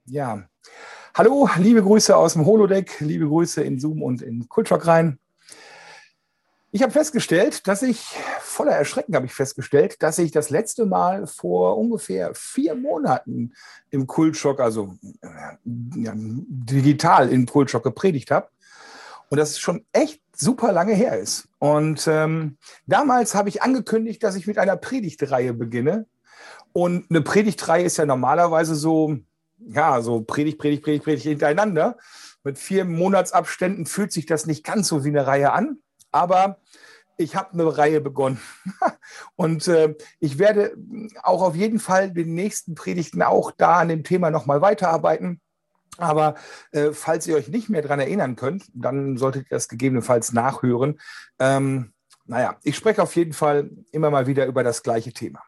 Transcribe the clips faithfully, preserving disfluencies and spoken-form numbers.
Ja, hallo, liebe Grüße aus dem Holodeck, liebe Grüße in Zoom und in Kultur rein. Ich habe festgestellt, dass ich, voller Erschrecken habe ich festgestellt, dass ich das letzte Mal vor ungefähr vier Monaten im Kultschock, also ja, digital im Kultschock gepredigt habe. Und das schon echt super lange her ist. Und ähm, damals habe ich angekündigt, dass ich mit einer Predigtreihe beginne. Und eine Predigtreihe ist ja normalerweise so, ja, so Predigt, Predigt, Predigt, Predigt hintereinander. Mit vier Monatsabständen fühlt sich das nicht ganz so wie eine Reihe an. Aber ich habe eine Reihe begonnen. Und äh, ich werde auch auf jeden Fall den nächsten Predigten auch da an dem Thema nochmal weiterarbeiten. Aber äh, falls ihr euch nicht mehr daran erinnern könnt, dann solltet ihr das gegebenenfalls nachhören. Ähm, naja, ich spreche auf jeden Fall immer mal wieder über das gleiche Thema.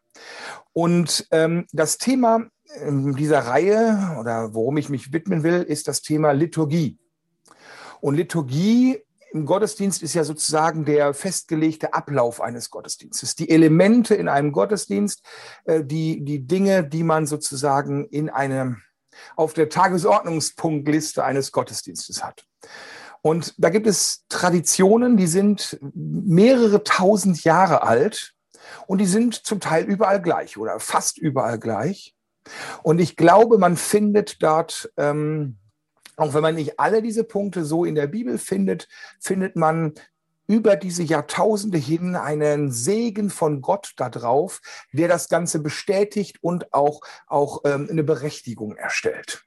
Und ähm, das Thema in dieser Reihe oder worum ich mich widmen will, ist das Thema Liturgie. Und Liturgie im Gottesdienst ist ja sozusagen der festgelegte Ablauf eines Gottesdienstes. Die Elemente in einem Gottesdienst, äh, die, die Dinge, die man sozusagen in einem auf der Tagesordnungspunktliste eines Gottesdienstes hat. Und da gibt es Traditionen, die sind mehrere tausend Jahre alt und die sind zum Teil überall gleich oder fast überall gleich. Und ich glaube, man findet dort, ähm, auch wenn man nicht alle diese Punkte so in der Bibel findet, findet man über diese Jahrtausende hin einen Segen von Gott da drauf, der das Ganze bestätigt und auch, auch ähm, eine Berechtigung erstellt.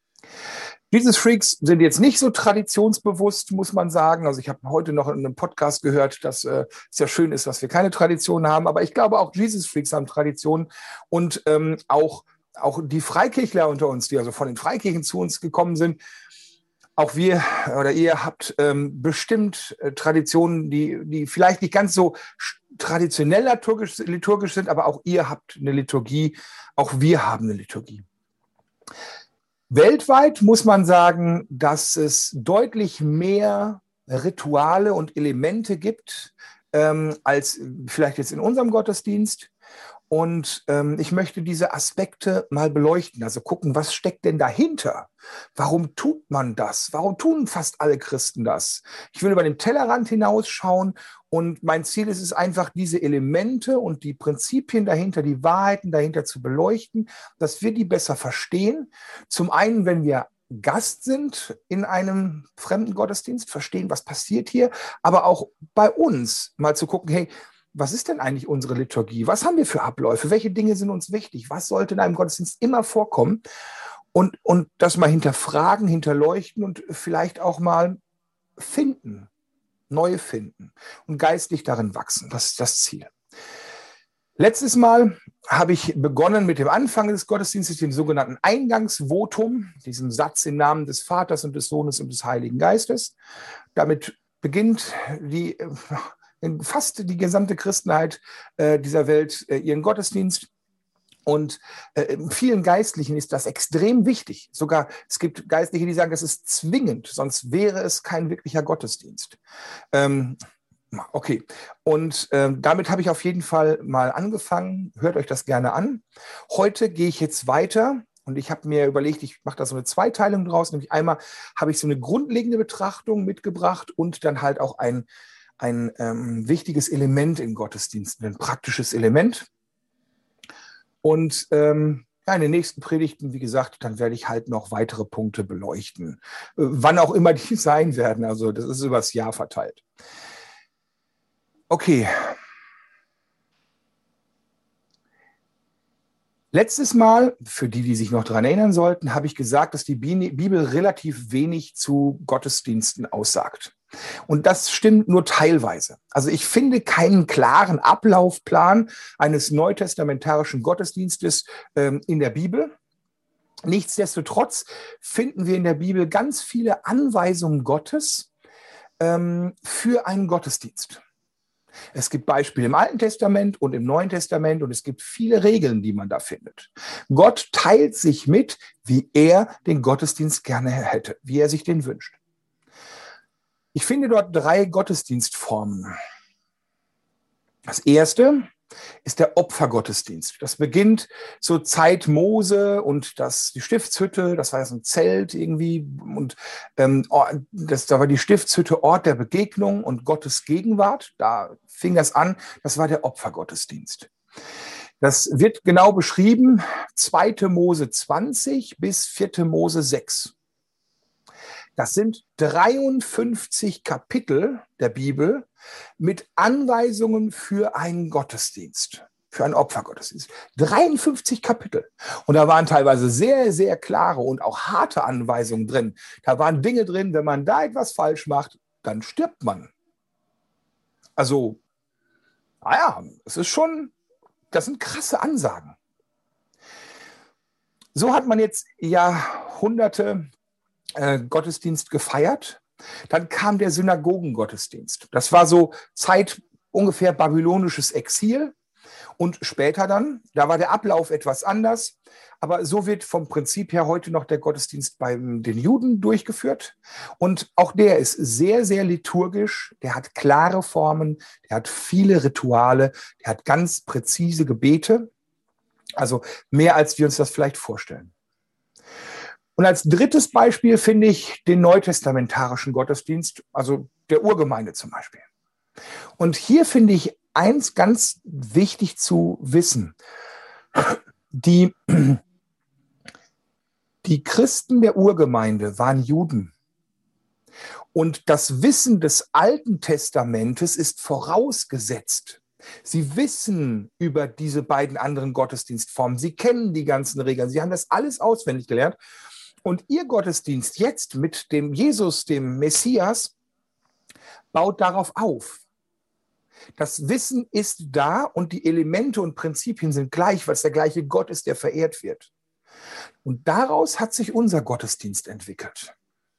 Jesus Freaks sind jetzt nicht so traditionsbewusst, muss man sagen. Also ich habe heute noch in einem Podcast gehört, dass äh, es ja schön ist, dass wir keine Tradition haben. Aber ich glaube, auch Jesus Freaks haben Traditionen und ähm, auch, auch die Freikirchler unter uns, die also von den Freikirchen zu uns gekommen sind, auch wir oder ihr habt ähm, bestimmt äh, Traditionen, die, die vielleicht nicht ganz so traditionell liturgisch, liturgisch sind, aber auch ihr habt eine Liturgie, auch wir haben eine Liturgie. Weltweit muss man sagen, dass es deutlich mehr Rituale und Elemente gibt, ähm, als vielleicht jetzt in unserem Gottesdienst. Und ähm, ich möchte diese Aspekte mal beleuchten, also gucken, was steckt denn dahinter? Warum tut man das? Warum tun fast alle Christen das? Ich will über den Tellerrand hinausschauen und mein Ziel ist es einfach, diese Elemente und die Prinzipien dahinter, die Wahrheiten dahinter zu beleuchten, dass wir die besser verstehen. Zum einen, wenn wir Gast sind in einem fremden Gottesdienst, verstehen, was passiert hier, aber auch bei uns mal zu gucken, hey, was ist denn eigentlich unsere Liturgie? Was haben wir für Abläufe? Welche Dinge sind uns wichtig? Was sollte in einem Gottesdienst immer vorkommen? Und, und das mal hinterfragen, hinterleuchten und vielleicht auch mal finden, neue finden und geistlich darin wachsen. Das ist das Ziel. Letztes Mal habe ich begonnen mit dem Anfang des Gottesdienstes, dem sogenannten Eingangsvotum, diesem Satz im Namen des Vaters und des Sohnes und des Heiligen Geistes. Damit beginnt die fast die gesamte Christenheit äh, dieser Welt äh, ihren Gottesdienst. Und äh, vielen Geistlichen ist das extrem wichtig. Sogar es gibt Geistliche, die sagen, das ist zwingend, sonst wäre es kein wirklicher Gottesdienst. Ähm, okay, und äh, damit habe ich auf jeden Fall mal angefangen. Hört euch das gerne an. Heute gehe ich jetzt weiter. Und ich habe mir überlegt, ich mache da so eine Zweiteilung draus. Nämlich einmal habe ich so eine grundlegende Betrachtung mitgebracht und dann halt auch ein ein ähm, wichtiges Element in Gottesdiensten, ein praktisches Element. Und ähm, ja, in den nächsten Predigten, wie gesagt, dann werde ich halt noch weitere Punkte beleuchten. Äh, wann auch immer die sein werden. Also das ist übers Jahr verteilt. Okay. Letztes Mal, für die, die sich noch daran erinnern sollten, habe ich gesagt, dass die Bibel relativ wenig zu Gottesdiensten aussagt. Und das stimmt nur teilweise. Also ich finde keinen klaren Ablaufplan eines neutestamentarischen Gottesdienstes ähm, in der Bibel. Nichtsdestotrotz finden wir in der Bibel ganz viele Anweisungen Gottes ähm, für einen Gottesdienst. Es gibt Beispiele im Alten Testament und im Neuen Testament und es gibt viele Regeln, die man da findet. Gott teilt sich mit, wie er den Gottesdienst gerne hätte, wie er sich den wünscht. Ich finde dort drei Gottesdienstformen. Das erste ist der Opfergottesdienst. Das beginnt so Zeit Mose und das, die Stiftshütte, das war ja so ein Zelt irgendwie. Und ähm, das, da war die Stiftshütte Ort der Begegnung und Gottes Gegenwart. Da fing das an, das war der Opfergottesdienst. Das wird genau beschrieben, zweite Mose zwanzig bis vierte Mose sechs. Das sind dreiundfünfzig Kapitel der Bibel mit Anweisungen für einen Gottesdienst, für einen Opfergottesdienst. dreiundfünfzig Kapitel. Und da waren teilweise sehr, sehr klare und auch harte Anweisungen drin. Da waren Dinge drin, wenn man da etwas falsch macht, dann stirbt man. Also, naja, es ist schon, das sind krasse Ansagen. So hat man jetzt Jahrhunderte äh, Gottesdienst gefeiert. Dann kam der Synagogengottesdienst. Das war so Zeit ungefähr babylonisches Exil. Und später dann, da war der Ablauf etwas anders. Aber so wird vom Prinzip her heute noch der Gottesdienst bei den Juden durchgeführt. Und auch der ist sehr, sehr liturgisch. Der hat klare Formen, der hat viele Rituale, der hat ganz präzise Gebete. Also mehr, als wir uns das vielleicht vorstellen. Und als drittes Beispiel finde ich den neutestamentarischen Gottesdienst, also der Urgemeinde zum Beispiel. Und hier finde ich eins ganz wichtig zu wissen. Die, die Christen der Urgemeinde waren Juden. Und das Wissen des Alten Testamentes ist vorausgesetzt. Sie wissen über diese beiden anderen Gottesdienstformen. Sie kennen die ganzen Regeln. Sie haben das alles auswendig gelernt. Und ihr Gottesdienst jetzt mit dem Jesus, dem Messias, baut darauf auf. Das Wissen ist da und die Elemente und Prinzipien sind gleich, weil es der gleiche Gott ist, der verehrt wird. Und daraus hat sich unser Gottesdienst entwickelt.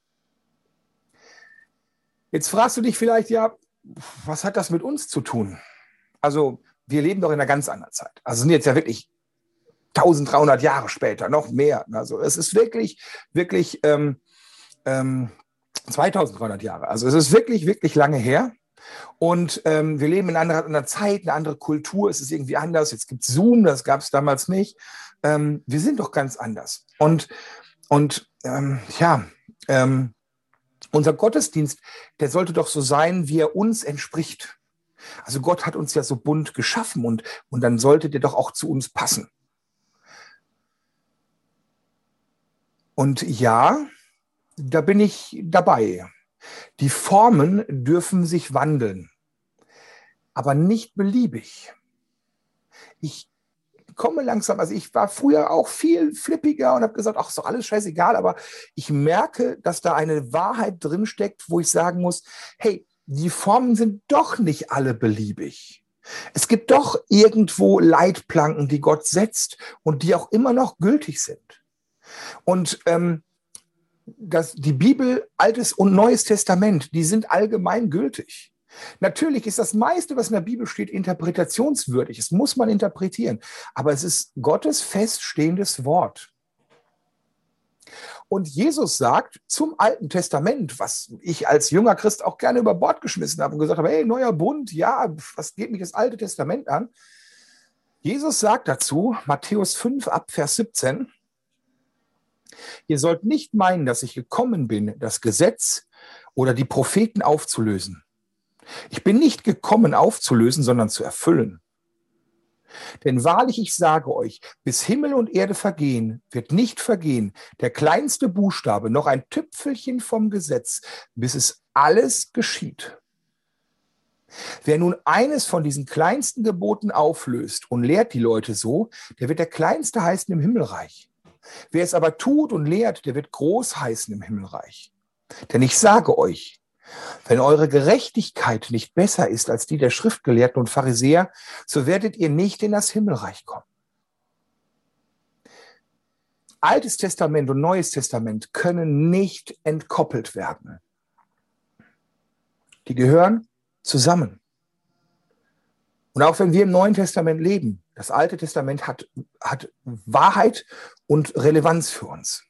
Jetzt fragst du dich vielleicht, ja, was hat das mit uns zu tun? Also wir leben doch in einer ganz anderen Zeit. Also sind jetzt ja wirklich dreizehnhundert Jahre später, noch mehr. Also es ist wirklich, wirklich ähm, ähm, zweitausenddreihundert Jahre. Also es ist wirklich, wirklich lange her. Und ähm, wir leben in einer, einer Zeit, eine andere Kultur. Es ist irgendwie anders. Jetzt gibt es Zoom, das gab es damals nicht. Ähm, wir sind doch ganz anders. Und, und ähm, ja, ähm, unser Gottesdienst, der sollte doch so sein, wie er uns entspricht. Also Gott hat uns ja so bunt geschaffen und, und dann sollte der doch auch zu uns passen. Und ja, da bin ich dabei. Die Formen dürfen sich wandeln, aber nicht beliebig. Ich komme langsam, also ich war früher auch viel flippiger und habe gesagt, ach, ist doch alles scheißegal, aber ich merke, dass da eine Wahrheit drinsteckt, wo ich sagen muss, hey, die Formen sind doch nicht alle beliebig. Es gibt doch irgendwo Leitplanken, die Gott setzt und die auch immer noch gültig sind. Und ähm, das, die Bibel, Altes und Neues Testament, die sind allgemein gültig. Natürlich ist das meiste, was in der Bibel steht, interpretationswürdig. Es muss man interpretieren. Aber es ist Gottes feststehendes Wort. Und Jesus sagt zum Alten Testament, was ich als junger Christ auch gerne über Bord geschmissen habe und gesagt habe, hey, neuer Bund, ja, was geht mich das Alte Testament an? Jesus sagt dazu, Matthäus fünf ab Vers siebzehn, ihr sollt nicht meinen, dass ich gekommen bin, das Gesetz oder die Propheten aufzulösen. Ich bin nicht gekommen, aufzulösen, sondern zu erfüllen. Denn wahrlich, ich sage euch, bis Himmel und Erde vergehen, wird nicht vergehen der kleinste Buchstabe, noch ein Tüpfelchen vom Gesetz, bis es alles geschieht. Wer nun eines von diesen kleinsten Geboten auflöst und lehrt die Leute so, der wird der Kleinste heißen im Himmelreich. Wer es aber tut und lehrt, der wird groß heißen im Himmelreich. Denn ich sage euch, wenn eure Gerechtigkeit nicht besser ist als die der Schriftgelehrten und Pharisäer, so werdet ihr nicht in das Himmelreich kommen. Altes Testament und Neues Testament können nicht entkoppelt werden. Die gehören zusammen. Und auch wenn wir im Neuen Testament leben, das Alte Testament hat, hat Wahrheit und Relevanz für uns.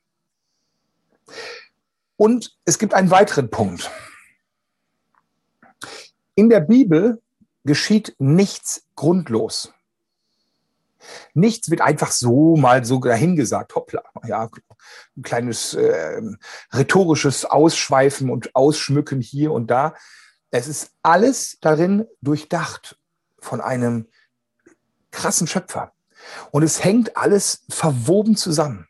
Und es gibt einen weiteren Punkt. In der Bibel geschieht nichts grundlos. Nichts wird einfach so mal so dahingesagt, hoppla, ja, ein kleines äh, rhetorisches Ausschweifen und Ausschmücken hier und da. Es ist alles darin durchdacht von einem krassen Schöpfer. Und es hängt alles verwoben zusammen.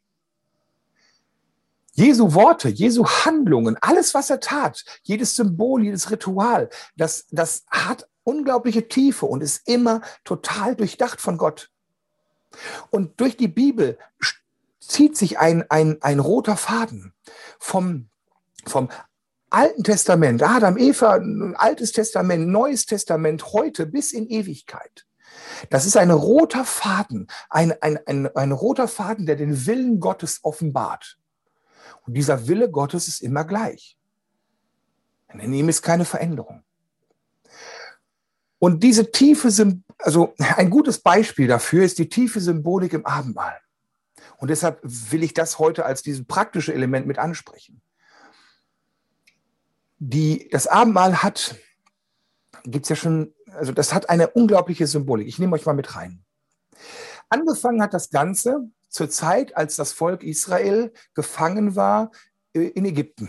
Jesu Worte, Jesu Handlungen, alles, was er tat, jedes Symbol, jedes Ritual, das, das hat unglaubliche Tiefe und ist immer total durchdacht von Gott. Und durch die Bibel zieht sich ein, ein, ein roter Faden vom, vom Alten Testament, Adam, Eva, Altes Testament, Neues Testament, heute bis in Ewigkeit. Das ist ein roter Faden, ein, ein, ein, ein roter Faden, der den Willen Gottes offenbart. Und dieser Wille Gottes ist immer gleich. In ihm ist keine Veränderung. Und diese tiefe, also ein gutes Beispiel dafür ist die tiefe Symbolik im Abendmahl. Und deshalb will ich das heute als dieses praktische Element mit ansprechen. Die, das Abendmahl hat, gibt es ja schon, also das hat eine unglaubliche Symbolik. Ich nehme euch mal mit rein. Angefangen hat das Ganze zur Zeit, als das Volk Israel gefangen war in Ägypten.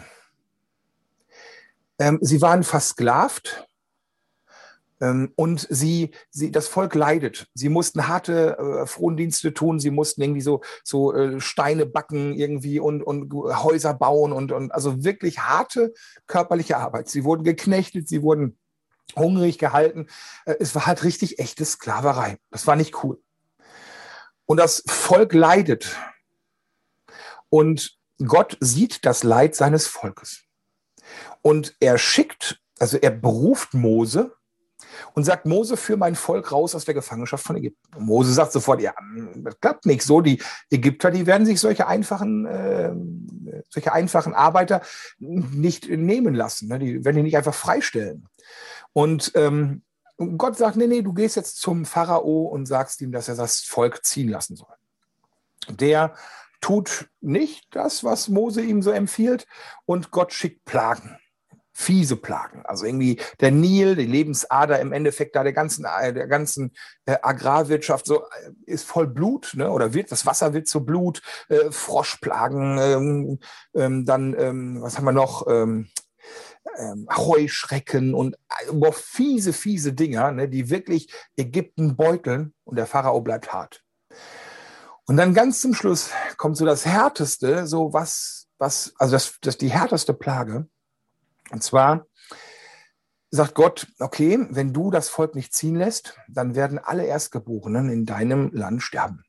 Ähm, sie waren versklavt. Und sie, sie, das Volk leidet. Sie mussten harte äh, Frondienste tun, sie mussten irgendwie so, so äh, Steine backen irgendwie und, und Häuser bauen und, und also wirklich harte körperliche Arbeit. Sie wurden geknechtet, sie wurden hungrig gehalten. Äh, es war halt richtig echte Sklaverei. Das war nicht cool. Und das Volk leidet. Und Gott sieht das Leid seines Volkes. Und er schickt, also er beruft Mose, und sagt, Mose, führ mein Volk raus aus der Gefangenschaft von Ägypten. Und Mose sagt sofort, ja, das klappt nicht so. Die Ägypter, die werden sich solche einfachen, äh, solche einfachen Arbeiter nicht nehmen lassen. Ne? Die werden die nicht einfach freistellen. Und ähm, Gott sagt, nee, nee, du gehst jetzt zum Pharao und sagst ihm, dass er das Volk ziehen lassen soll. Der tut nicht das, was Mose ihm so empfiehlt, und Gott schickt Plagen. Fiese Plagen. Also irgendwie der Nil, die Lebensader im Endeffekt da der ganzen, der ganzen äh, Agrarwirtschaft so äh, ist voll Blut, ne? Oder wird, das Wasser wird zu Blut, äh, Froschplagen, ähm, ähm, dann, ähm, was haben wir noch, ähm, ähm, Heuschrecken und äh, boah, fiese, fiese Dinger, ne? Die wirklich Ägypten beuteln und der Pharao bleibt hart. Und dann ganz zum Schluss kommt so das Härteste, so was, was, also das, das die härteste Plage. Und zwar sagt Gott, okay, wenn du das Volk nicht ziehen lässt, dann werden alle Erstgeborenen in deinem Land sterben.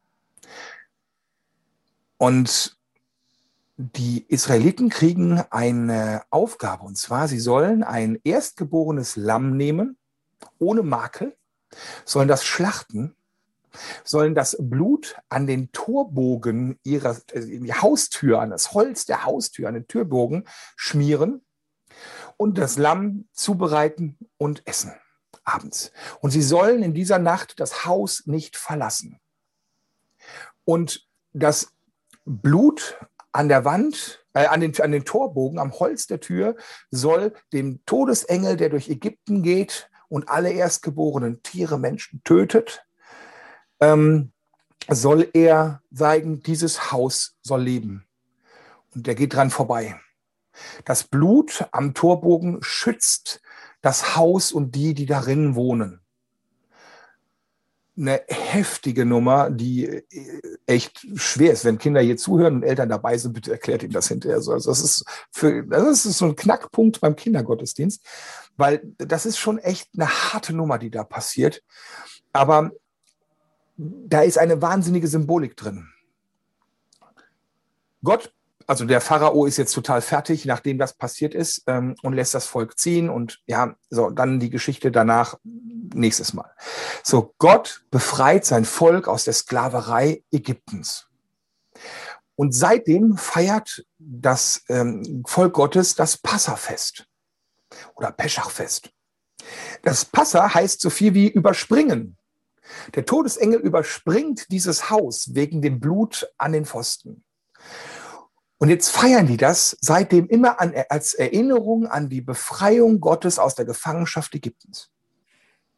Und die Israeliten kriegen eine Aufgabe, und zwar, sie sollen ein erstgeborenes Lamm nehmen, ohne Makel, sollen das schlachten, sollen das Blut an den Torbogen ihrer die Haustür, an das Holz der Haustür, an den Türbogen schmieren und das Lamm zubereiten und essen abends. Und sie sollen in dieser Nacht das Haus nicht verlassen. Und das Blut an der Wand, äh, an, den, an den Torbogen, am Holz der Tür, soll dem Todesengel, der durch Ägypten geht und alle erstgeborenen Tiere, Menschen tötet, ähm, soll er sagen, dieses Haus soll leben. Und der geht dran vorbei. Das Blut am Torbogen schützt das Haus und die, die darin wohnen. Eine heftige Nummer, die echt schwer ist. Wenn Kinder hier zuhören und Eltern dabei sind, bitte erklärt ihnen das hinterher so. Also das ist für, das ist so ein Knackpunkt beim Kindergottesdienst, weil das ist schon echt eine harte Nummer, die da passiert. Aber da ist eine wahnsinnige Symbolik drin. Gott, also der Pharao ist jetzt total fertig, nachdem das passiert ist, ähm, und lässt das Volk ziehen und ja, so, dann die Geschichte danach nächstes Mal. So, Gott befreit sein Volk aus der Sklaverei Ägyptens. Und seitdem feiert das ähm, Volk Gottes das Passafest oder Peschachfest. Das Passa heißt so viel wie überspringen. Der Todesengel überspringt dieses Haus wegen dem Blut an den Pfosten. Und jetzt feiern die das seitdem immer an, als Erinnerung an die Befreiung Gottes aus der Gefangenschaft Ägyptens.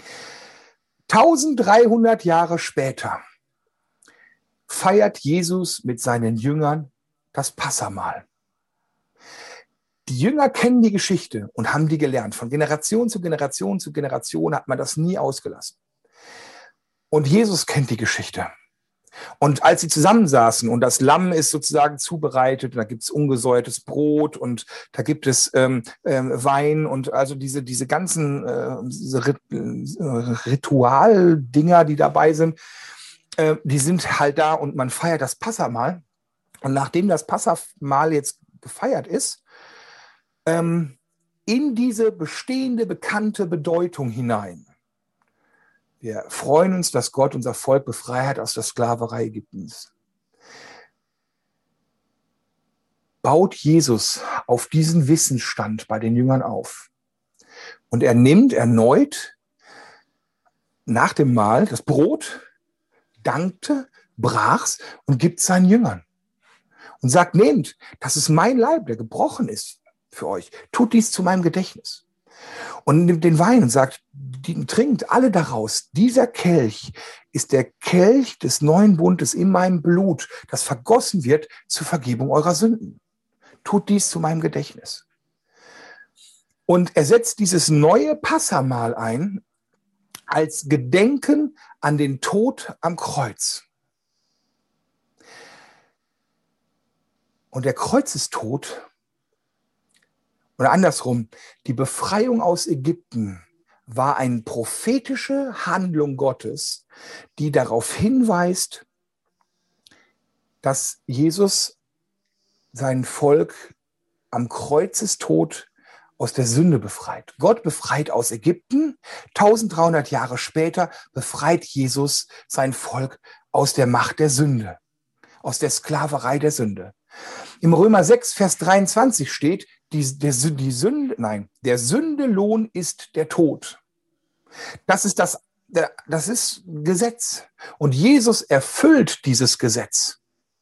eintausenddreihundert Jahre später feiert Jesus mit seinen Jüngern das Passahmahl. Die Jünger kennen die Geschichte und haben die gelernt. Von Generation zu Generation zu Generation hat man das nie ausgelassen. Und Jesus kennt die Geschichte. Und als sie zusammensaßen und das Lamm ist sozusagen zubereitet, da gibt es ungesäuertes Brot und da gibt es ähm, ähm, Wein und also diese, diese ganzen äh, diese Rit Ritualdinger, die dabei sind, äh, die sind halt da und man feiert das Passahmahl. Und nachdem das Passahmahl jetzt gefeiert ist, ähm, in diese bestehende, bekannte Bedeutung hinein. Wir freuen uns, dass Gott unser Volk befreit hat aus der Sklaverei Ägyptens. Baut Jesus auf diesen Wissensstand bei den Jüngern auf. Und er nimmt erneut nach dem Mahl das Brot, dankte, brach's und gibt es seinen Jüngern. Und sagt, nehmt, das ist mein Leib, der gebrochen ist für euch. Tut dies zu meinem Gedächtnis. Und nimmt den Wein und sagt, trinkt alle daraus. Dieser Kelch ist der Kelch des neuen Bundes in meinem Blut, das vergossen wird zur Vergebung eurer Sünden. Tut dies zu meinem Gedächtnis. Und er setzt dieses neue Passahmahl ein als Gedenken an den Tod am Kreuz. Und der Kreuzestod, oder andersrum, die Befreiung aus Ägypten war eine prophetische Handlung Gottes, die darauf hinweist, dass Jesus sein Volk am Kreuzestod aus der Sünde befreit. Gott befreit aus Ägypten. eintausenddreihundert Jahre später befreit Jesus sein Volk aus der Macht der Sünde, aus der Sklaverei der Sünde. Im Römer sechs, Vers dreiundzwanzig steht, die, der, die Sünde, nein, der Sündelohn ist der Tod. Das ist das, das ist Gesetz. Und Jesus erfüllt dieses Gesetz.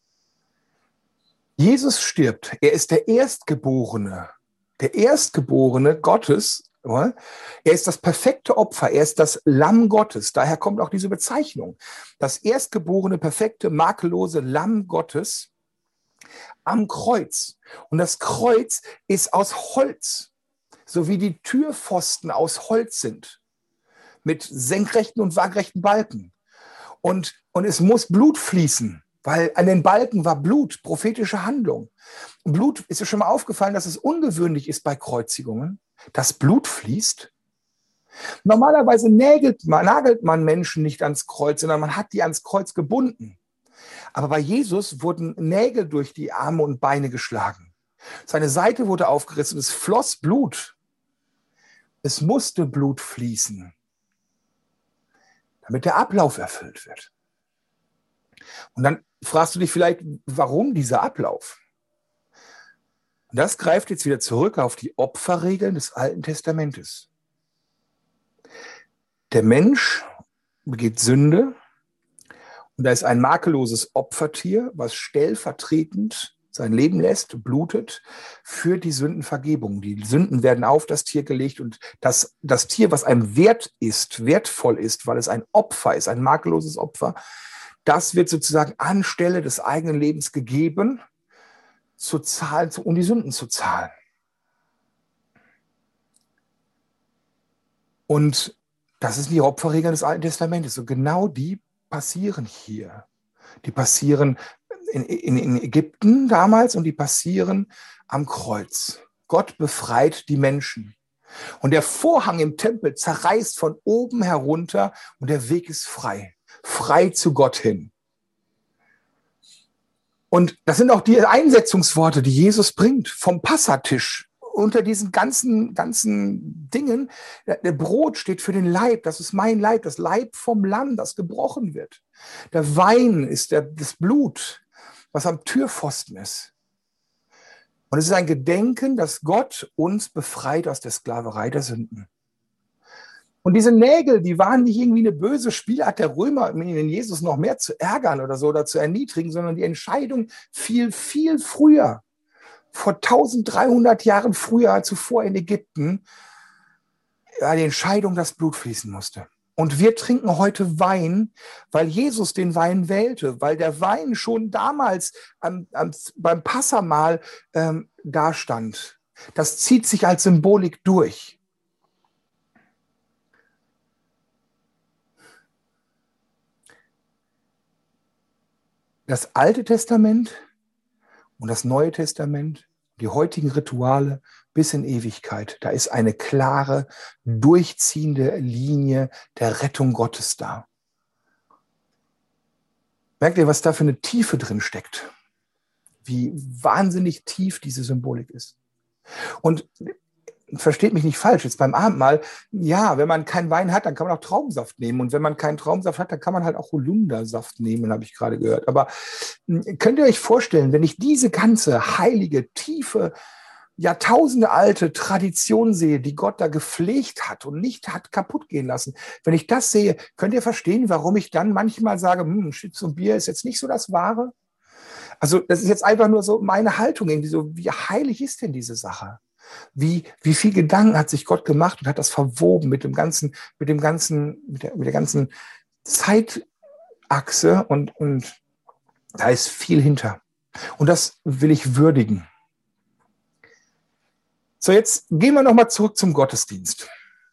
Jesus stirbt. Er ist der Erstgeborene, der Erstgeborene Gottes. Er ist das perfekte Opfer. Er ist das Lamm Gottes. Daher kommt auch diese Bezeichnung. Das erstgeborene, perfekte, makellose Lamm Gottes am Kreuz. Und das Kreuz ist aus Holz, so wie die Türpfosten aus Holz sind, mit senkrechten und waagrechten Balken. Und, und es muss Blut fließen, weil an den Balken war Blut, prophetische Handlung. Und Blut, ist dir schon mal aufgefallen, dass es ungewöhnlich ist bei Kreuzigungen, dass Blut fließt? Normalerweise nagelt man, nagelt man Menschen nicht ans Kreuz, sondern man hat die ans Kreuz gebunden. Aber bei Jesus wurden Nägel durch die Arme und Beine geschlagen. Seine Seite wurde aufgerissen, es floss Blut. Es musste Blut fließen, damit der Ablauf erfüllt wird. Und dann fragst du dich vielleicht, warum dieser Ablauf? Und das greift jetzt wieder zurück auf die Opferregeln des Alten Testamentes. Der Mensch begeht Sünde und da ist ein makelloses Opfertier, was stellvertretend sein Leben lässt, blutet für die Sündenvergebung. Die Sünden werden auf das Tier gelegt und das, das Tier, was einem wert ist, wertvoll ist, weil es ein Opfer ist, ein makelloses Opfer, das wird sozusagen anstelle des eigenen Lebens gegeben, zu zahlen, um die Sünden zu zahlen. Und das ist die Opferregeln des Alten Testamentes. So genau die passieren hier. Die passieren in, in, in Ägypten damals und die passieren am Kreuz. Gott befreit die Menschen. Und der Vorhang im Tempel zerreißt von oben herunter und der Weg ist frei. Frei zu Gott hin. Und das sind auch die Einsetzungsworte, die Jesus bringt vom Passatisch. Unter diesen ganzen, ganzen Dingen, der Brot steht für den Leib, das ist mein Leib, das Leib vom Lamm, das gebrochen wird. Der Wein ist der, das Blut, was am Türpfosten ist. Und es ist ein Gedenken, dass Gott uns befreit aus der Sklaverei der Sünden. Und diese Nägel, die waren nicht irgendwie eine böse Spielart der Römer, um den Jesus noch mehr zu ärgern oder so oder zu erniedrigen, sondern die Entscheidung fiel viel früher. Vor eintausenddreihundert Jahren früher, zuvor in Ägypten, ja, die Entscheidung, dass Blut fließen musste. Und wir trinken heute Wein, weil Jesus den Wein wählte, weil der Wein schon damals am, am, beim Passamahl ähm, dastand. Das zieht sich als Symbolik durch. Das Alte Testament und das Neue Testament, die heutigen Rituale bis in Ewigkeit, da ist eine klare, durchziehende Linie der Rettung Gottes da. Merkt ihr, was da für eine Tiefe drin steckt? Wie wahnsinnig tief diese Symbolik ist. Und versteht mich nicht falsch, jetzt beim Abendmahl, ja, wenn man keinen Wein hat, dann kann man auch Traubensaft nehmen. Und wenn man keinen Traubensaft hat, dann kann man halt auch Holundersaft nehmen, habe ich gerade gehört. Aber könnt ihr euch vorstellen, wenn ich diese ganze heilige, tiefe, Jahrtausende alte Tradition sehe, die Gott da gepflegt hat und nicht hat kaputt gehen lassen, wenn ich das sehe, könnt ihr verstehen, warum ich dann manchmal sage, hm, Schnitz und Bier ist jetzt nicht so das Wahre? Also das ist jetzt einfach nur so meine Haltung, irgendwie so, wie heilig ist denn diese Sache? Wie, wie viel Gedanken hat sich Gott gemacht und hat das verwoben mit dem ganzen, mit dem ganzen, mit der, mit der ganzen Zeitachse und, und da ist viel hinter. Und das will ich würdigen. So, jetzt gehen wir nochmal zurück zum Gottesdienst.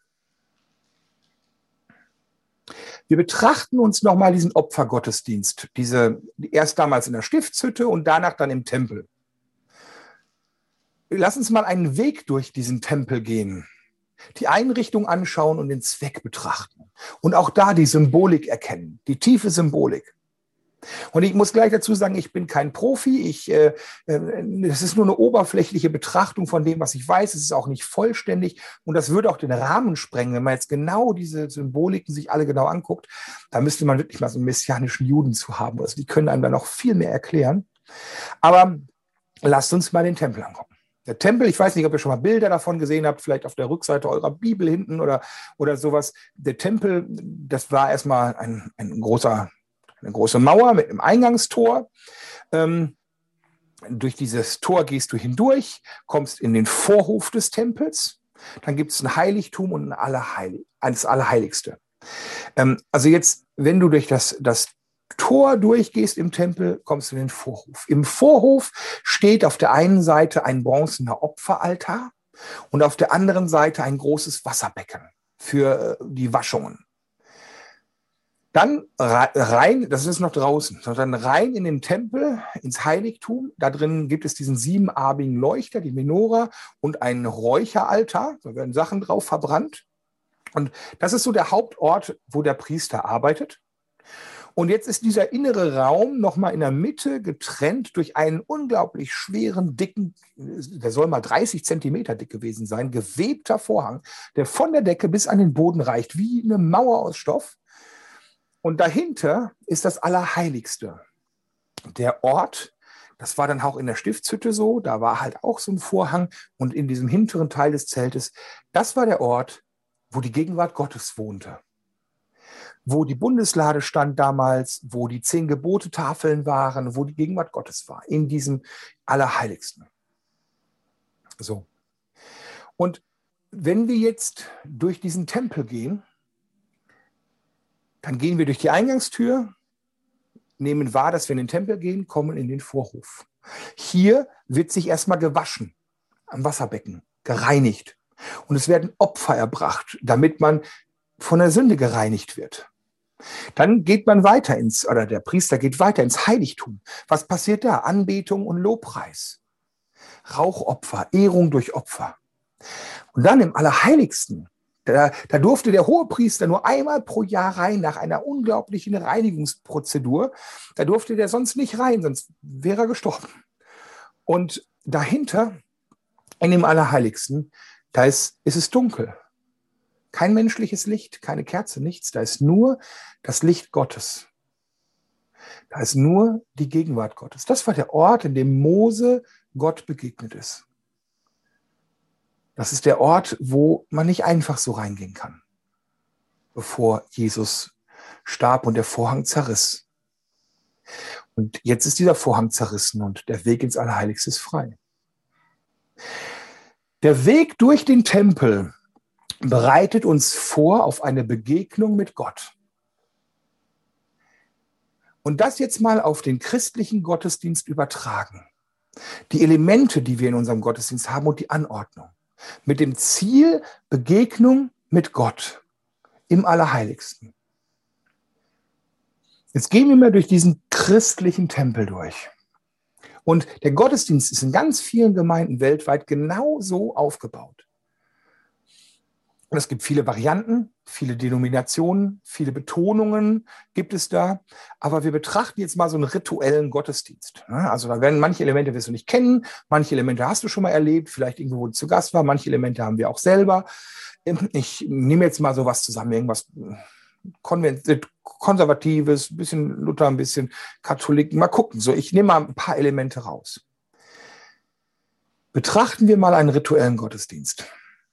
Wir betrachten uns nochmal diesen Opfergottesdienst, diese, erst damals in der Stiftshütte und danach dann im Tempel. Lass uns mal einen Weg durch diesen Tempel gehen, die Einrichtung anschauen und den Zweck betrachten. Und auch da die Symbolik erkennen, die tiefe Symbolik. Und ich muss gleich dazu sagen, ich bin kein Profi. Ich, äh, das ist nur eine oberflächliche Betrachtung von dem, was ich weiß. Es ist auch nicht vollständig. Und das würde auch den Rahmen sprengen, wenn man jetzt genau diese Symboliken sich alle genau anguckt. Da müsste man wirklich mal so einen messianischen Juden zu haben. Also die können einem dann noch viel mehr erklären. Aber lasst uns mal den Tempel angucken. Der Tempel, ich weiß nicht, ob ihr schon mal Bilder davon gesehen habt, vielleicht auf der Rückseite eurer Bibel hinten oder, oder sowas. Der Tempel, das war erstmal ein, ein großer, eine große Mauer mit einem Eingangstor. Ähm, durch dieses Tor gehst du hindurch, kommst in den Vorhof des Tempels. Dann gibt es ein Heiligtum und ein Allerheilig, das Allerheiligste. Ähm, also jetzt, wenn du durch das, das Tor durchgehst im Tempel, kommst du in den Vorhof. Im Vorhof steht auf der einen Seite ein bronzener Opferaltar und auf der anderen Seite ein großes Wasserbecken für die Waschungen. Dann rein, das ist noch draußen, sondern rein in den Tempel, ins Heiligtum. Da drin gibt es diesen siebenarmigen Leuchter, die Menora und einen Räucheraltar. Da werden Sachen drauf verbrannt. Und das ist so der Hauptort, wo der Priester arbeitet. Und jetzt ist dieser innere Raum nochmal in der Mitte getrennt durch einen unglaublich schweren, dicken, der soll mal dreißig Zentimeter dick gewesen sein, gewebter Vorhang, der von der Decke bis an den Boden reicht, wie eine Mauer aus Stoff. Und dahinter ist das Allerheiligste. Der Ort, das war dann auch in der Stiftshütte so, da war halt auch so ein Vorhang. Und in diesem hinteren Teil des Zeltes, das war der Ort, wo die Gegenwart Gottes wohnte. Wo die Bundeslade stand damals, wo die zehn Gebote-Tafeln waren, wo die Gegenwart Gottes war, in diesem Allerheiligsten. So. Und wenn wir jetzt durch diesen Tempel gehen, dann gehen wir durch die Eingangstür, nehmen wahr, dass wir in den Tempel gehen, kommen in den Vorhof. Hier wird sich erstmal gewaschen am Wasserbecken, gereinigt. Und es werden Opfer erbracht, damit man von der Sünde gereinigt wird. Dann geht man weiter ins, oder der Priester geht weiter ins Heiligtum. Was passiert da? Anbetung und Lobpreis. Rauchopfer, Ehrung durch Opfer. Und dann im Allerheiligsten, da, da durfte der Hohepriester nur einmal pro Jahr rein nach einer unglaublichen Reinigungsprozedur. Da durfte der sonst nicht rein, sonst wäre er gestorben. Und dahinter, in dem Allerheiligsten, da ist, ist es dunkel. Kein menschliches Licht, keine Kerze, nichts. Da ist nur das Licht Gottes. Da ist nur die Gegenwart Gottes. Das war der Ort, in dem Mose Gott begegnet ist. Das ist der Ort, wo man nicht einfach so reingehen kann, bevor Jesus starb und der Vorhang zerriss. Und jetzt ist dieser Vorhang zerrissen und der Weg ins Allerheiligste ist frei. Der Weg durch den Tempel bereitet uns vor auf eine Begegnung mit Gott. Und das jetzt mal auf den christlichen Gottesdienst übertragen. Die Elemente, die wir in unserem Gottesdienst haben und die Anordnung. Mit dem Ziel Begegnung mit Gott im Allerheiligsten. Jetzt gehen wir mal durch diesen christlichen Tempel durch. Und der Gottesdienst ist in ganz vielen Gemeinden weltweit genau so aufgebaut. Und es gibt viele Varianten, viele Denominationen, viele Betonungen gibt es da. Aber wir betrachten jetzt mal so einen rituellen Gottesdienst. Also da werden manche Elemente wirst du nicht kennen, manche Elemente hast du schon mal erlebt, vielleicht irgendwo, wo du zu Gast war, manche Elemente haben wir auch selber. Ich nehme jetzt mal sowas zusammen, irgendwas Konservatives, ein bisschen Luther, ein bisschen Katholiken. Mal gucken. So, ich nehme mal ein paar Elemente raus. Betrachten wir mal einen rituellen Gottesdienst.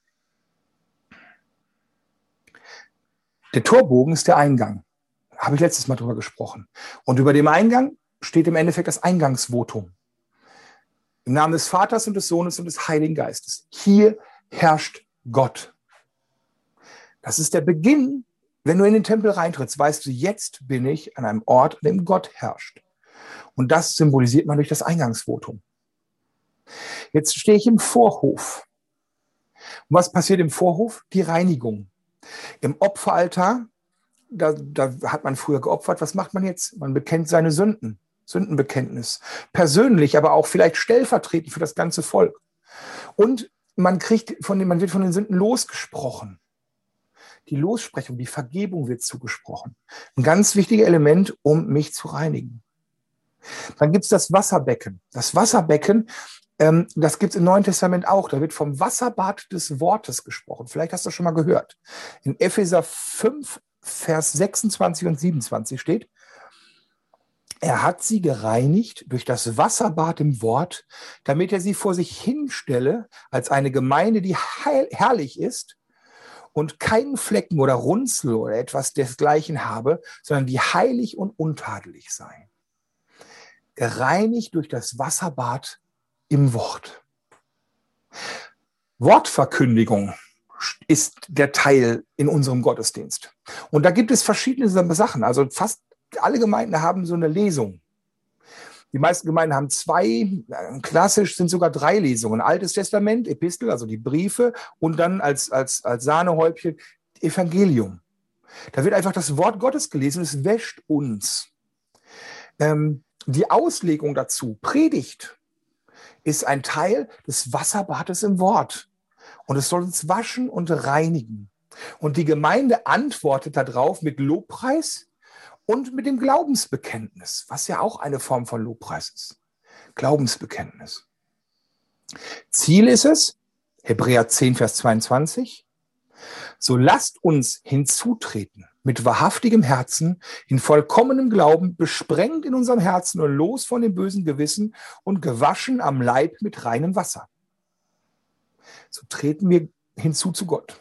Der Torbogen ist der Eingang. Da habe ich letztes Mal drüber gesprochen. Und über dem Eingang steht im Endeffekt das Eingangsvotum. Im Namen des Vaters und des Sohnes und des Heiligen Geistes. Hier herrscht Gott. Das ist der Beginn. Wenn du in den Tempel reintrittst, weißt du, jetzt bin ich an einem Ort, an dem Gott herrscht. Und das symbolisiert man durch das Eingangsvotum. Jetzt stehe ich im Vorhof. Und was passiert im Vorhof? Die Reinigung. Im Opferaltar, da, da hat man früher geopfert. Was macht man jetzt? Man bekennt seine Sünden. Sündenbekenntnis. Persönlich, aber auch vielleicht stellvertretend für das ganze Volk. Und man kriegt von den, man wird von den Sünden losgesprochen. Die Lossprechung, die Vergebung wird zugesprochen. Ein ganz wichtiges Element, um mich zu reinigen. Dann gibt es das Wasserbecken. Das Wasserbecken, ähm, das gibt es im Neuen Testament auch. Da wird vom Wasserbad des Wortes gesprochen. Vielleicht hast du das schon mal gehört. In Epheser fünf, Vers sechsundzwanzig und siebenundzwanzig steht, er hat sie gereinigt durch das Wasserbad im Wort, damit er sie vor sich hinstelle als eine Gemeinde, die heil, herrlich ist, und keinen Flecken oder Runzel oder etwas desgleichen habe, sondern die heilig und untadelig sei. Gereinigt durch das Wasserbad im Wort. Wortverkündigung ist der Teil in unserem Gottesdienst. Und da gibt es verschiedene Sachen. Also fast alle Gemeinden haben so eine Lesung. Die meisten Gemeinden haben zwei, klassisch sind sogar drei Lesungen. Altes Testament, Epistel, also die Briefe und dann als, als, als Sahnehäubchen Evangelium. Da wird einfach das Wort Gottes gelesen, es wäscht uns. Ähm, die Auslegung dazu, Predigt, ist ein Teil des Wasserbades im Wort. Und es soll uns waschen und reinigen. Und die Gemeinde antwortet darauf mit Lobpreis und mit dem Glaubensbekenntnis, was ja auch eine Form von Lobpreis ist. Glaubensbekenntnis. Ziel ist es, Hebräer zehn, Vers zweiundzwanzig, so lasst uns hinzutreten mit wahrhaftigem Herzen, in vollkommenem Glauben, besprengt in unserem Herzen und los von dem bösen Gewissen und gewaschen am Leib mit reinem Wasser. So treten wir hinzu zu Gott.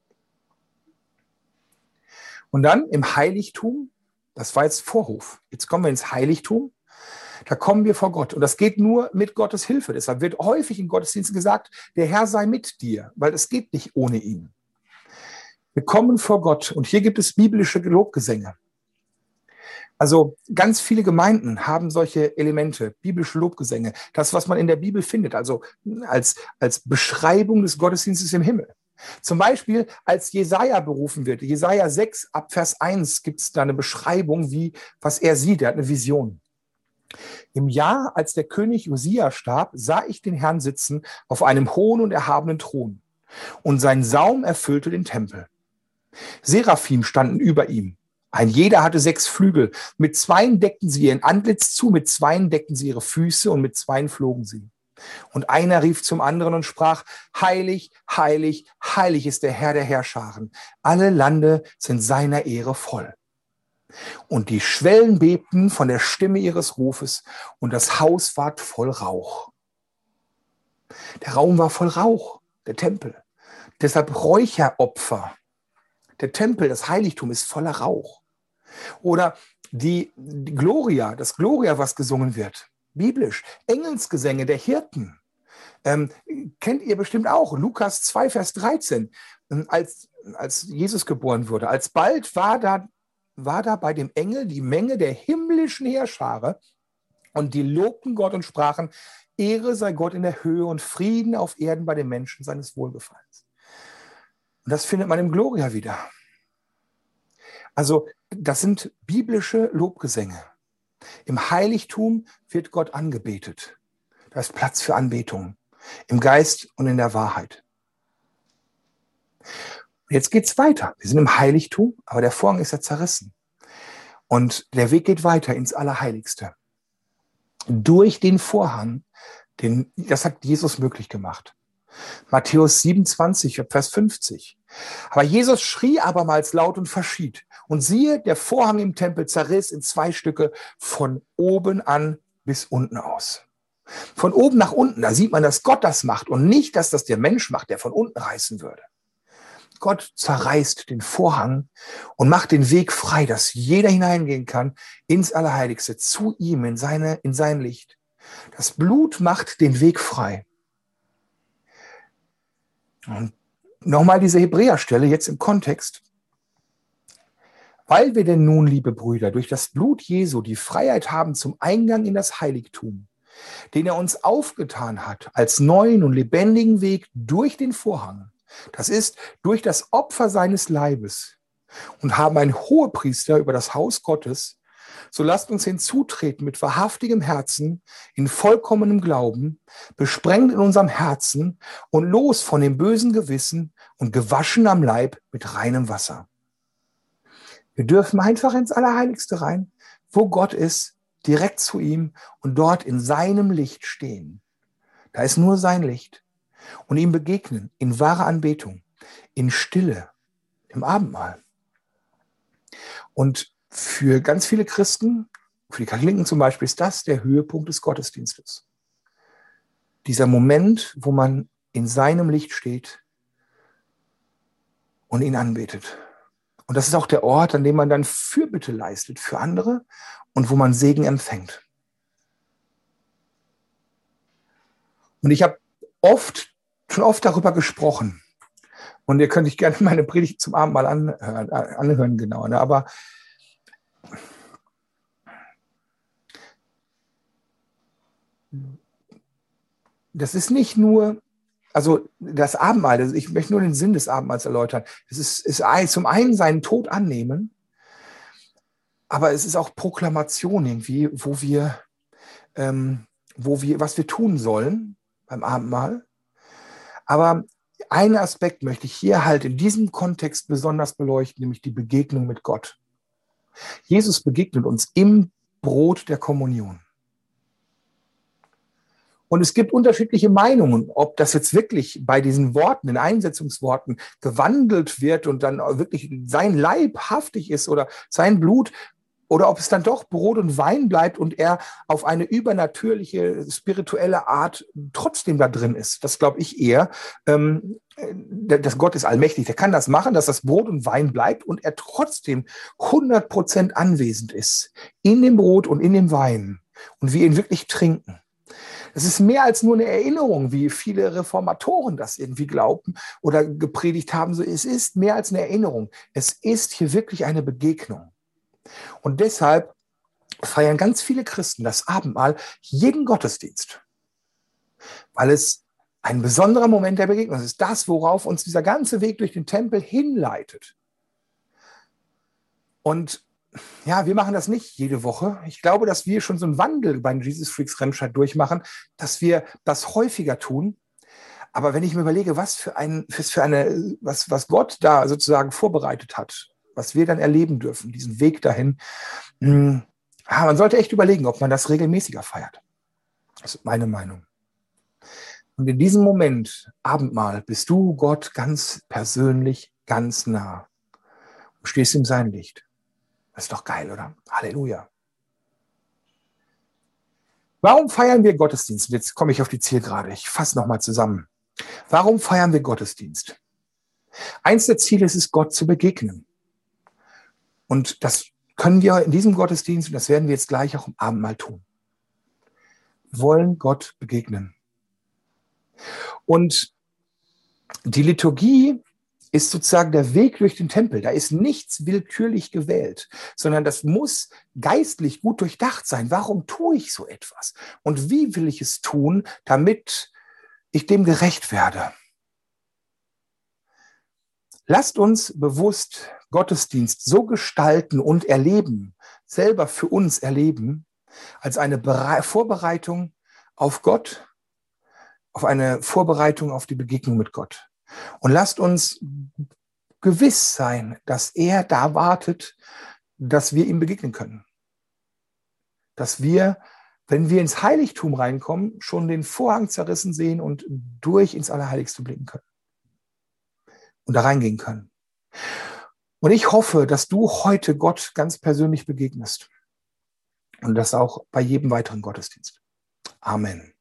Und dann im Heiligtum, das war jetzt Vorhof. Jetzt kommen wir ins Heiligtum. Da kommen wir vor Gott. Und das geht nur mit Gottes Hilfe. Deshalb wird häufig in Gottesdiensten gesagt, der Herr sei mit dir, weil es geht nicht ohne ihn. Wir kommen vor Gott. Und hier gibt es biblische Lobgesänge. Also ganz viele Gemeinden haben solche Elemente, biblische Lobgesänge. Das, was man in der Bibel findet, also als, als Beschreibung des Gottesdienstes im Himmel. Zum Beispiel, als Jesaja berufen wird, Jesaja sechs, ab Vers eins, gibt es da eine Beschreibung, wie, was er sieht. Er hat eine Vision. Im Jahr, als der König Josia starb, sah ich den Herrn sitzen auf einem hohen und erhabenen Thron. Und sein Saum erfüllte den Tempel. Seraphim standen über ihm. Ein jeder hatte sechs Flügel. Mit zweien deckten sie ihr Antlitz zu, mit zweien deckten sie ihre Füße und mit zweien flogen sie. Und einer rief zum anderen und sprach, heilig, heilig, heilig ist der Herr der Heerscharen. Alle Lande sind seiner Ehre voll. Und die Schwellen bebten von der Stimme ihres Rufes und das Haus ward voll Rauch. Der Raum war voll Rauch, der Tempel. Deshalb Räucheropfer. Der Tempel, das Heiligtum ist voller Rauch. Oder die, die Gloria, das Gloria, was gesungen wird. Biblisch. Engelsgesänge der Hirten. Ähm, kennt ihr bestimmt auch. Lukas zwei, Vers dreizehn. als, als Jesus geboren wurde, alsbald war da, war da bei dem Engel die Menge der himmlischen Heerschare und die lobten Gott und sprachen, Ehre sei Gott in der Höhe und Frieden auf Erden bei den Menschen seines Wohlgefallens. Und das findet man im Gloria wieder. Also das sind biblische Lobgesänge. Im Heiligtum wird Gott angebetet. Da ist Platz für Anbetung. Im Geist und in der Wahrheit. Jetzt geht es weiter. Wir sind im Heiligtum, aber der Vorhang ist ja zerrissen. Und der Weg geht weiter ins Allerheiligste. Durch den Vorhang, den, das hat Jesus möglich gemacht. Matthäus siebenundzwanzig, Vers fünfzig. Aber Jesus schrie abermals laut und verschied. Und siehe, der Vorhang im Tempel zerriss in zwei Stücke von oben an bis unten aus. Von oben nach unten, da sieht man, dass Gott das macht und nicht, dass das der Mensch macht, der von unten reißen würde. Gott zerreißt den Vorhang und macht den Weg frei, dass jeder hineingehen kann ins Allerheiligste, zu ihm, in, seine, in sein Licht. Das Blut macht den Weg frei. Und nochmal diese Hebräerstelle jetzt im Kontext. Weil wir denn nun, liebe Brüder, durch das Blut Jesu die Freiheit haben zum Eingang in das Heiligtum, den er uns aufgetan hat, als neuen und lebendigen Weg durch den Vorhang, das ist durch das Opfer seines Leibes, und haben einen Hohepriester über das Haus Gottes, so lasst uns hinzutreten mit wahrhaftigem Herzen, in vollkommenem Glauben, besprengt in unserem Herzen und los von dem bösen Gewissen und gewaschen am Leib mit reinem Wasser. Wir dürfen einfach ins Allerheiligste rein, wo Gott ist, direkt zu ihm und dort in seinem Licht stehen. Da ist nur sein Licht. Und ihm begegnen in wahrer Anbetung, in Stille, im Abendmahl. Und für ganz viele Christen, für die Katholiken zum Beispiel, ist das der Höhepunkt des Gottesdienstes. Dieser Moment, wo man in seinem Licht steht und ihn anbetet. Und das ist auch der Ort, an dem man dann Fürbitte leistet für andere und wo man Segen empfängt. Und ich habe oft, schon oft darüber gesprochen. Und ihr könnt euch gerne meine Predigt zum Abendmahl anhören, anhören genau. Ne? Aber das ist nicht nur, also das Abendmahl, ich möchte nur den Sinn des Abendmahls erläutern. Es ist, ist zum einen seinen Tod annehmen, aber es ist auch Proklamation irgendwie, wo wir, ähm, wo wir, was wir tun sollen beim Abendmahl. Aber einen Aspekt möchte ich hier halt in diesem Kontext besonders beleuchten, nämlich die Begegnung mit Gott. Jesus begegnet uns im Brot der Kommunion. Und es gibt unterschiedliche Meinungen, ob das jetzt wirklich bei diesen Worten, den Einsetzungsworten gewandelt wird und dann wirklich sein Leib haftig ist oder sein Blut, oder ob es dann doch Brot und Wein bleibt und er auf eine übernatürliche, spirituelle Art trotzdem da drin ist. Das glaube ich eher. Ähm, dass Gott ist allmächtig, der kann das machen, dass das Brot und Wein bleibt und er trotzdem hundert Prozent anwesend ist in dem Brot und in dem Wein und wir ihn wirklich trinken. Es ist mehr als nur eine Erinnerung, wie viele Reformatoren das irgendwie glauben oder gepredigt haben. Es ist mehr als eine Erinnerung. Es ist hier wirklich eine Begegnung. Und deshalb feiern ganz viele Christen das Abendmahl jeden Gottesdienst, weil es ein besonderer Moment der Begegnung ist. Es ist das, worauf uns dieser ganze Weg durch den Tempel hinleitet. Und ja, wir machen das nicht jede Woche. Ich glaube, dass wir schon so einen Wandel bei den Jesus Freaks Remscheid durchmachen, dass wir das häufiger tun. Aber wenn ich mir überlege, was für ein, was für eine, was, was Gott da sozusagen vorbereitet hat, was wir dann erleben dürfen, diesen Weg dahin, mh, ja, man sollte echt überlegen, ob man das regelmäßiger feiert. Das ist meine Meinung. Und in diesem Moment, Abendmahl, bist du Gott ganz persönlich, ganz nah. Du stehst in sein Licht. Das ist doch geil, oder? Halleluja. Warum feiern wir Gottesdienst? Jetzt komme ich auf die Zielgerade. Ich fasse nochmal zusammen. Warum feiern wir Gottesdienst? Eins der Ziele ist es, Gott zu begegnen. Und das können wir in diesem Gottesdienst, und das werden wir jetzt gleich auch im Abendmahl tun. Wir wollen Gott begegnen. Und die Liturgie ist sozusagen der Weg durch den Tempel. Da ist nichts willkürlich gewählt, sondern das muss geistlich gut durchdacht sein. Warum tue ich so etwas? Und wie will ich es tun, damit ich dem gerecht werde? Lasst uns bewusst Gottesdienst so gestalten und erleben, selber für uns erleben, als eine Bere- Vorbereitung auf Gott, auf eine Vorbereitung auf die Begegnung mit Gott. Und lasst uns gewiss sein, dass er da wartet, dass wir ihm begegnen können. Dass wir, wenn wir ins Heiligtum reinkommen, schon den Vorhang zerrissen sehen und durch ins Allerheiligste blicken können. Und da reingehen können. Und ich hoffe, dass du heute Gott ganz persönlich begegnest. Und das auch bei jedem weiteren Gottesdienst. Amen.